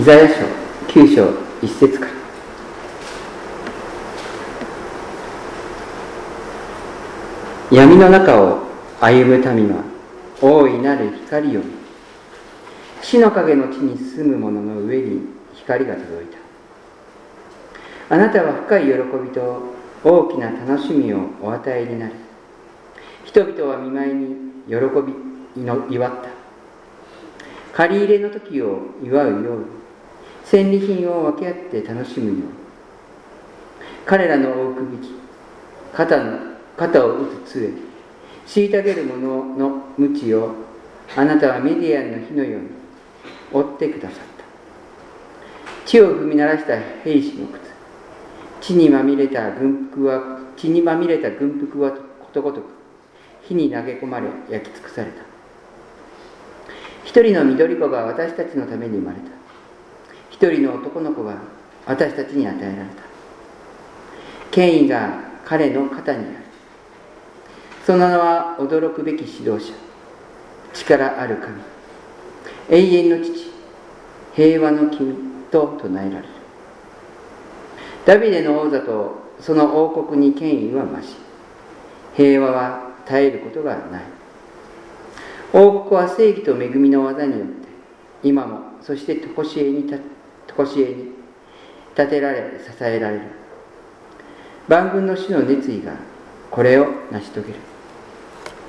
イザヤ書9章1節から。闇の中を歩む民は大いなる光を見、死の影の地に住む者の上に光が届いた。あなたは深い喜びと大きな楽しみをお与えになり、人々は見舞いに喜びの祝った。借り入れの時を祝うように戦利品を分け合って楽しむように、彼らの多く引き、肩を打つ杖、虐げる者の鞭をあなたはメディアンの火のように追ってくださった。地を踏み鳴らした兵士の靴、血にまみれた軍服はことごとく火に投げ込まれ焼き尽くされた。一人の緑子が私たちのために生まれた。一人の男の子が私たちに与えられた。権威が彼の肩にある。その名は驚くべき指導者、力ある神、永遠の父、平和の君と唱えられる。ダビデの王座とその王国に権威は増し、平和は絶えることがない。王国は正義と恵みの技によって今もそして常しえに立てられ支えられる。万軍の主の熱意がこれを成し遂げる。